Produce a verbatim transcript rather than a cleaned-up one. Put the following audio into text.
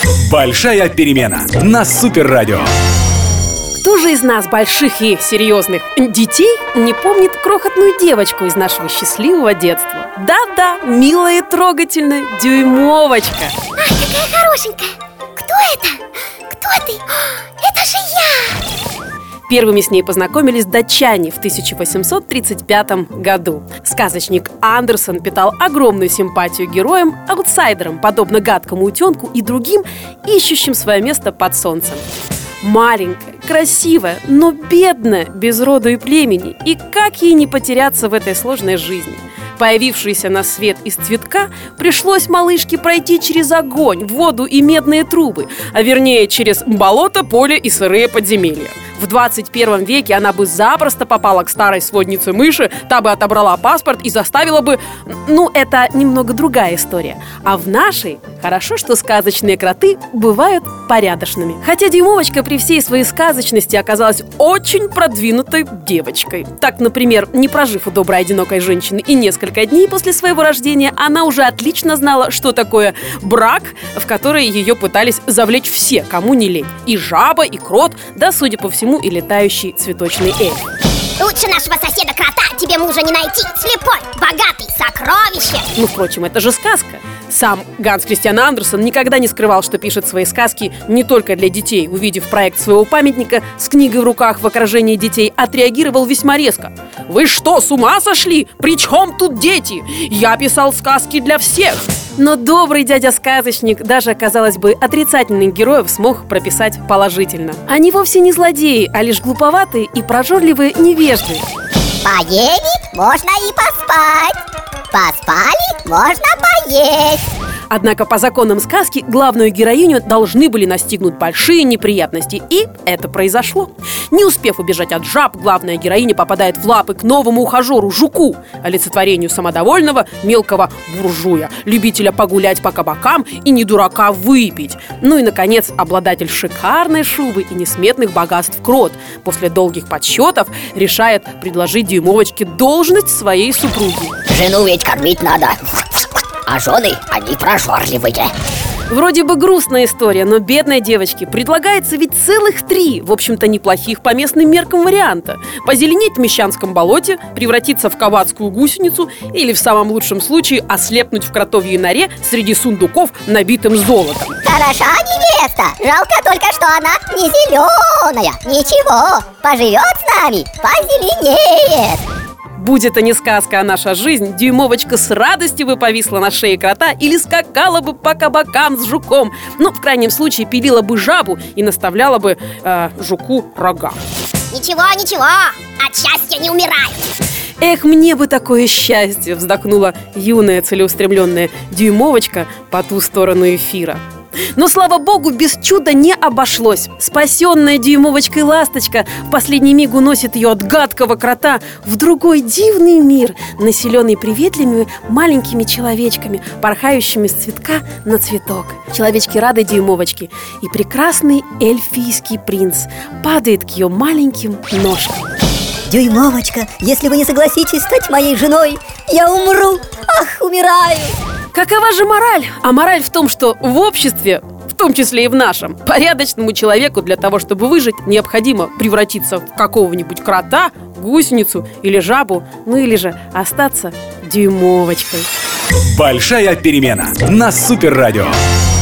Большая перемена на Супер радио. Кто же из нас, больших и серьезных детей, не помнит крохотную девочку из нашего счастливого детства? Да-да, милая и трогательная Дюймовочка. Ах, какая хорошенькая! Кто это? Кто ты? Это же я! Первыми с ней познакомились датчане в тысяча восемьсот тридцать пятом году. Сказочник Андерсон питал огромную симпатию героям, аутсайдерам, подобно гадкому утенку и другим, ищущим свое место под солнцем. Маленькая, красивая, но бедная, без роду и племени. И как ей не потеряться в этой сложной жизни? Появившейся на свет из цветка, пришлось малышке пройти через огонь, воду и медные трубы, а вернее через болото, поле и сырые подземелья. В двадцать первом веке она бы запросто попала к старой своднице мыши, та бы отобрала паспорт и заставила бы... Ну, это немного другая история. А в нашей хорошо, что сказочные кроты бывают порядочными. Хотя Дюймовочка при всей своей сказочности оказалась очень продвинутой девочкой. Так, например, не прожив у доброй одинокой женщины и несколько дней после своего рождения, она уже отлично знала, что такое брак, в который ее пытались завлечь все, кому не лень. И жаба, и крот, да, судя по всему, и летающий цветочный эльф. Лучше нашего соседа крота тебе мужа не найти. Слепой, богатый, сокровище. Ну, впрочем, это же сказка. Сам Ганс Кристиан Андерсен никогда не скрывал, что пишет свои сказки не только для детей. Увидев проект своего памятника с книгой в руках в окружении детей, отреагировал весьма резко. «Вы что, с ума сошли? При чем тут дети? Я писал сказки для всех!» Но добрый дядя-сказочник даже, казалось бы, отрицательных героев смог прописать положительно. Они вовсе не злодеи, а лишь глуповатые и прожорливые невежды. Поели, можно и поспать. Поспали, можно поесть. Однако по законам сказки главную героиню должны были настигнуть большие неприятности. И это произошло. Не успев убежать от жаб, главная героиня попадает в лапы к новому ухажеру Жуку, олицетворению самодовольного мелкого буржуя, любителя погулять по кабакам и не дурака выпить. Ну и, наконец, обладатель шикарной шубы и несметных богатств крот после долгих подсчетов решает предложить Дюймовочке должность своей супруги. Жену ведь кормить надо, а жены, они прожорливые. Вроде бы грустная история, но бедной девочке предлагается ведь целых три, в общем-то, неплохих по местным меркам варианта. Позеленеть в Мещанском болоте, превратиться в ковадскую гусеницу или, в самом лучшем случае, ослепнуть в кротовьей норе среди сундуков, набитым золотом. Хороша невеста, жалко только, что она не зеленая. Ничего, поживет с нами, позеленеет. Будь это не сказка, а наша жизнь, Дюймовочка с радостью бы повисла на шее крота или скакала бы по кабакам с жуком. Ну, в крайнем случае, пилила бы жабу и наставляла бы э, жуку рога. Ничего, ничего, от счастья не умирают. Эх, мне бы такое счастье, вздохнула юная целеустремленная Дюймовочка по ту сторону эфира. Но, слава богу, без чуда не обошлось. Спасенная Дюймовочкой ласточка в последний миг уносит ее от гадкого крота в другой дивный мир, населенный приветливыми маленькими человечками, порхающими с цветка на цветок. Человечки рады Дюймовочке, и прекрасный эльфийский принц падает к ее маленьким ножкам. Дюймовочка, если вы не согласитесь стать моей женой, я умру, ах, умираю. Какова же мораль? А мораль в том, что в обществе, в том числе и в нашем, порядочному человеку для того, чтобы выжить, необходимо превратиться в какого-нибудь крота, гусеницу или жабу, ну или же остаться Дюймовочкой. Большая перемена на Супер радио.